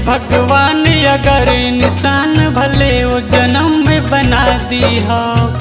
भगवान अगर इंसान भले वो जन्म में बना दी हो।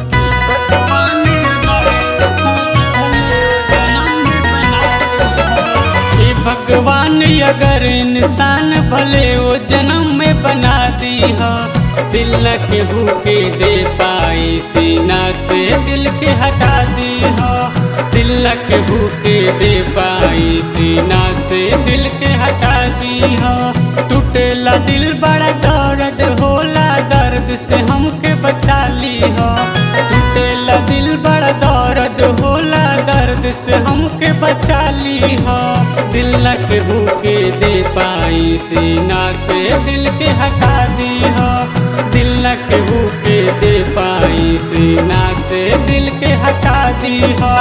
भगवान अगर इंसान भले वो जन्म में बना दी हो। दिल न के भूखे दे पाई सीना से दिल के हटा दी हो। दिल न के भूखे दे पाई सीना से दिल के हटा दी हो। टूटेला दिल बड़ा दर्द होला, दर्द से हमके बचा ली हो। टूटेला दिल बड़ा दर्द होला, दर्द से हमके बचा ली हो। दिल न के भूखे दे पाई सीना से दिल के हटा दी हो। दिल न के भूखे दे पाई सीना से दिल के हटा दी हो।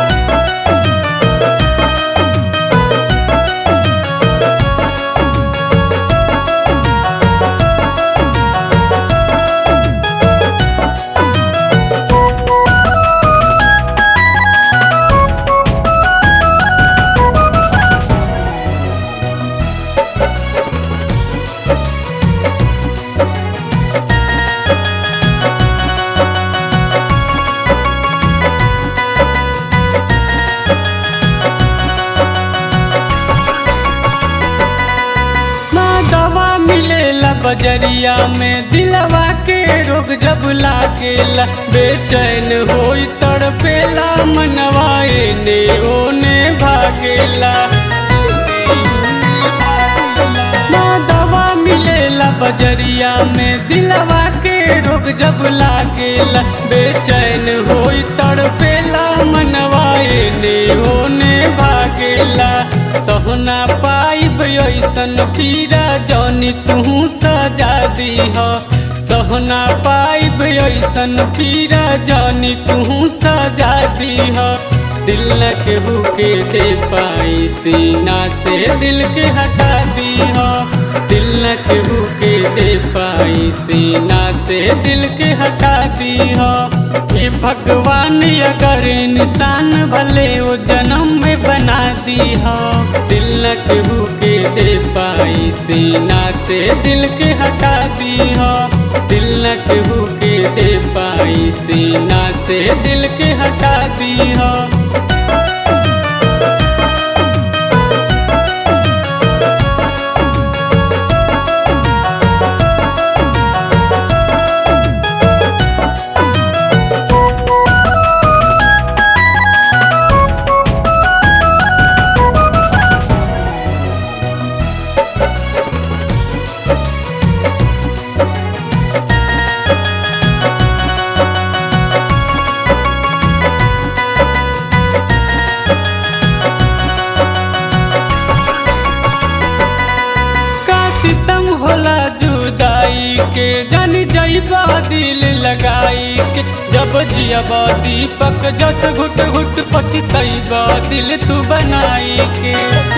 मिलेला बजरिया में दिलवा के रोग जब लागेला, बेचैन होई तड़पेला मनवा एने ओने भागेला। दवा मिलेला बजरिया में दिलवा के रोग जब लागेला, बेचैन होई तड़पेला मनवा एने ओने भागेला। सहना पाइब ऐसन पीरा जौनी तू सजा दी हो। सहना पाइब ऐसन पीरा जौनी तू सजा दी हो। दिल न के भूखे दे पाई सीना से दिल के हटा दी हो। दिल न के भूखे दे पाई सीना से दिल के हटा दी हो। ये भगवान अगर इंसान भले वो जन्म में बना दी हो। दिल न के भूखे दे पाई सीना से दिल के हटा दी हो। दिल न के भूखे दे पाई सीना से दिल के हटा दी हो। सितम होला जुदाई के, जन जइबा दिल लगाई के। जब जियबा दीपक जस घुट घुट पछतइबा दिल तू बनाई के।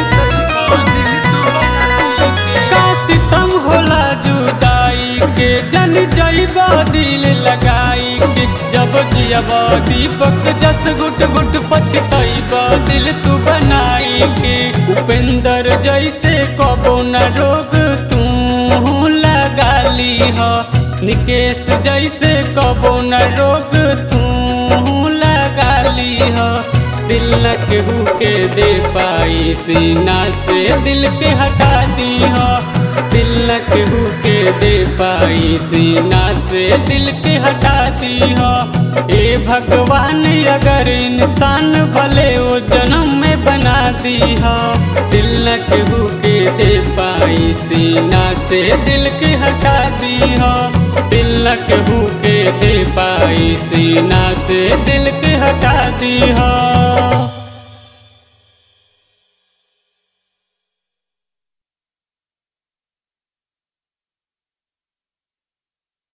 का सितम होला जुदाई के, जन जइबा दिल लगाई के। जब जियबा दीपक जस घुट घुट पछतइबा दिल तू बनाई के। उपेंद्र जैसे कबो न रोग तू लगा ली हो। निकेश जैसे कबो न रोग तू लगा ली हो। दिल न के भूखे दे पाई सीना से दिल के हटा दी हो। दिल न के भूखे दे पाई सीना से दिल के हटा दी हो। ए भगवान अगर इंसान भले वो जन्म में बना दी हो। दिल न के भूखे दे पाई सीना से दिल के हटा दी हो। दिल न के भूखे दे पाई सीना से दिल के हटा दी हो।